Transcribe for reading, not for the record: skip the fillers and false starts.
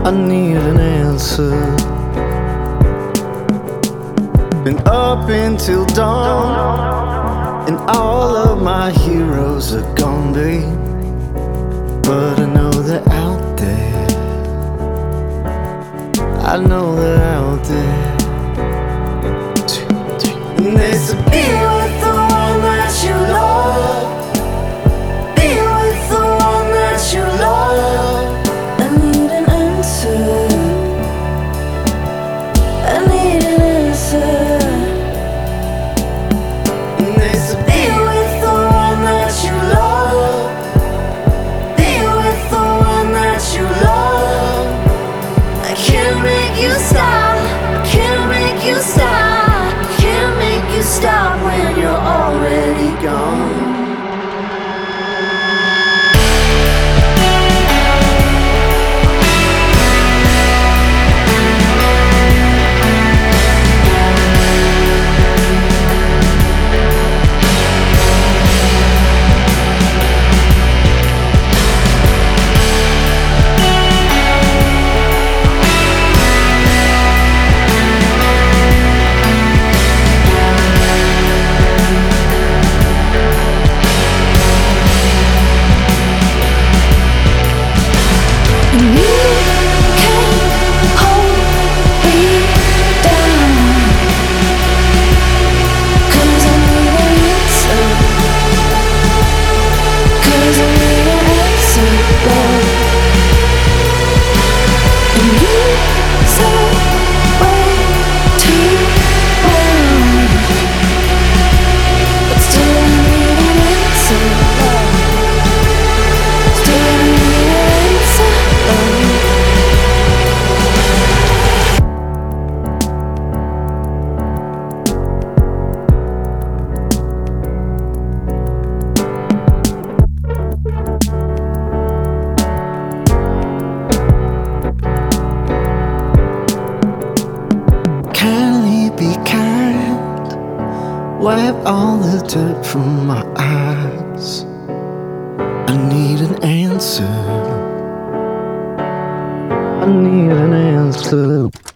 I need an answer. Been up until dawn, and all of my heroes are gone, babe. But I know they're out there. I know they're out there. And they said, be with the one that you love. Be with the one that you love. I need an answer. I need an answer. And they said, be with the one that you love. Be with the one that you love. I can't make you stop. I can't make you stop. Can't make you stop when you're already gone. Kindly be kind. Wipe all the dirt from my eyes. I need an answer. I need an answer.